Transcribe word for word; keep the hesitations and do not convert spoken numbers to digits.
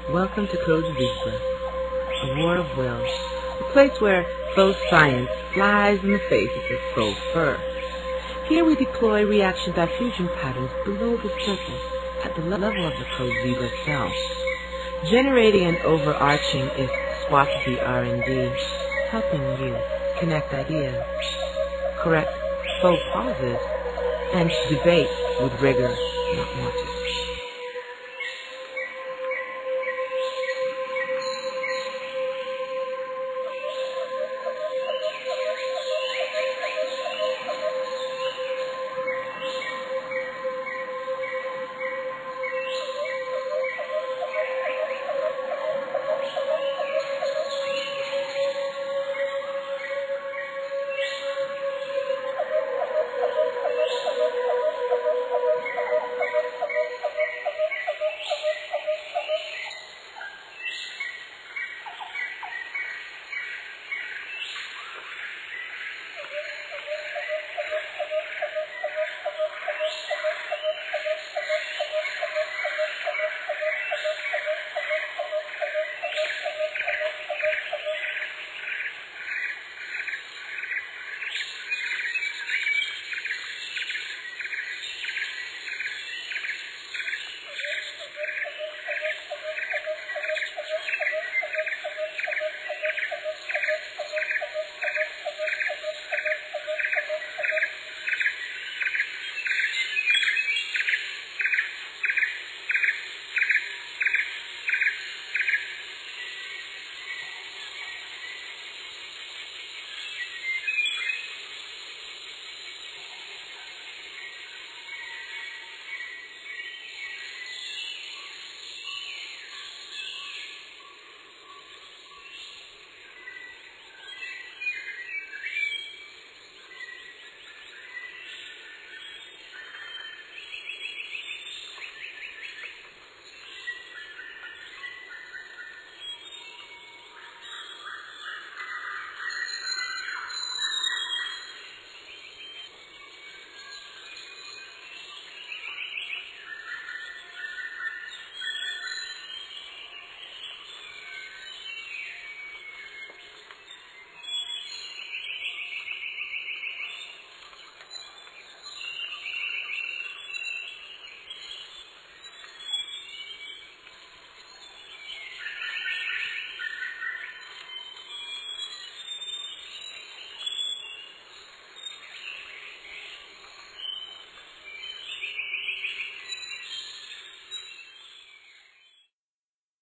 Welcome to Code Zebra, a war of wills, a place where faux science flies in the faces of faux fur. Here we deploy reaction diffusion patterns below the surface at the level of the Code Zebra cell. Generating an overarching is SWASD R and D, helping you connect ideas, correct faux pauses, and debate with rigor, not more to